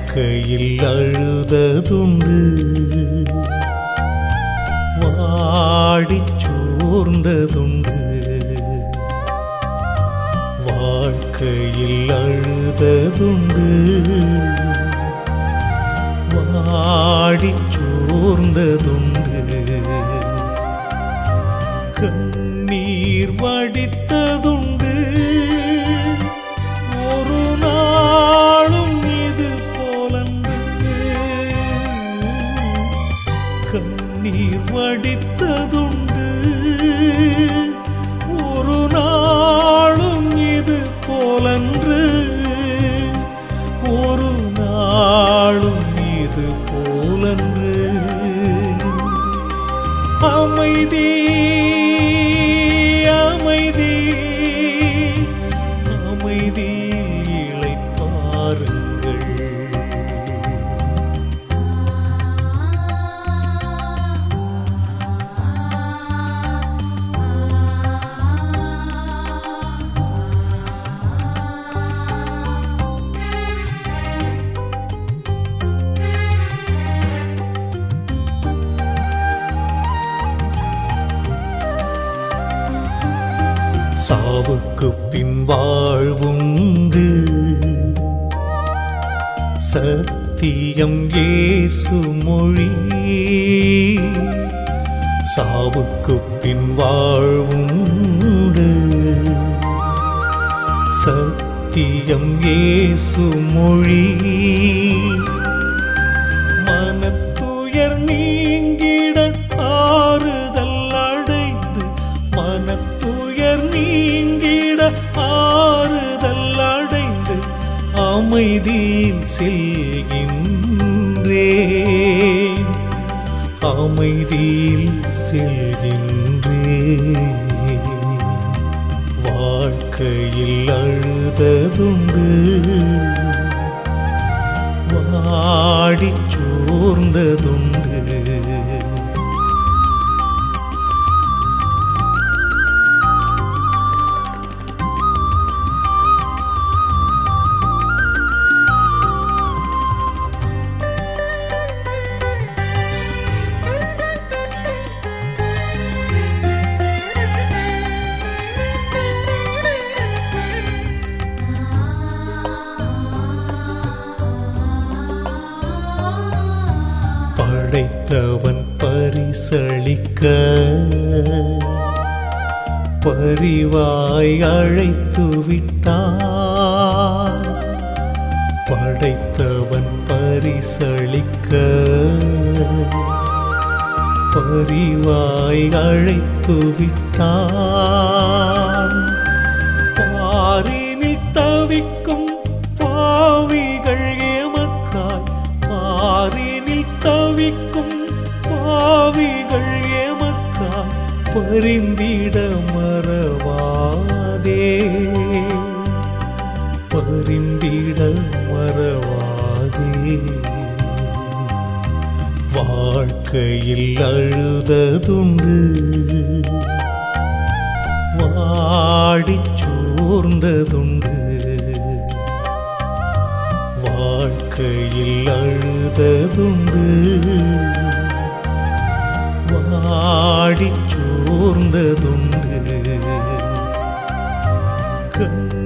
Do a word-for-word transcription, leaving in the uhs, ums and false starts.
வாழ்க்கையில் அழுததுண்டு, வாடிச் சோர்ந்ததுண்டு. வாழ்க்கையில் அழுததுண்டு, வாடிச் சோர்ந்ததுண்டு. கண்ணீர் வடித்ததுண்டு, ஒரு நாளும் இது போலன்று. கண்ணீர் வடித்ததுண்டு, ஒரு நாளும் இது போலன்று. ஒரு நாளும் இது போலன்று. அமைதி அமைதி அமைதியில் இளைப்பாருங்கள். சாவுக்கு பின் வாழ்வுண்டு, சத்தியம் இயேசு மொழி. சாவுக்கு பின் வாழ்வுண்டு, சத்தியம் இயேசு மொழி. மனத்துயர் நீங்கிட ஆறுதல் அடைந்து, மனத்துயர் நீங்கிட ஆறுதல் அடைந்து, அமைதியில் செல்கின்றேன், அமைதியில் செல்கின்றேன். வாழ்க்கையில் அழுததுண்டு, வாடிச் சோர்ந்ததுண்டு. படைத்தவன் பரிசளிக்க பரிவாய் அழைத்து விட்டான். படைத்தவன் பரிசளிக்க பரிவாய் அழைத்து விட்டான். பாரினில் தவிக்கும் பாவிகள் எமக்காய், பாரினில் தவிக்கும் பாவிகள் எமக்காய் பரிந்திட மறவாதே, பரிந்திட மறவாதே. வாழ்க்கையில் அழுததுண்டு, வாடிச் சோர்ந்ததுண்டு. வாழ்க்கையில் அழுததுண்டு, வாடிச் சோர்ந்ததுண்டு. கண்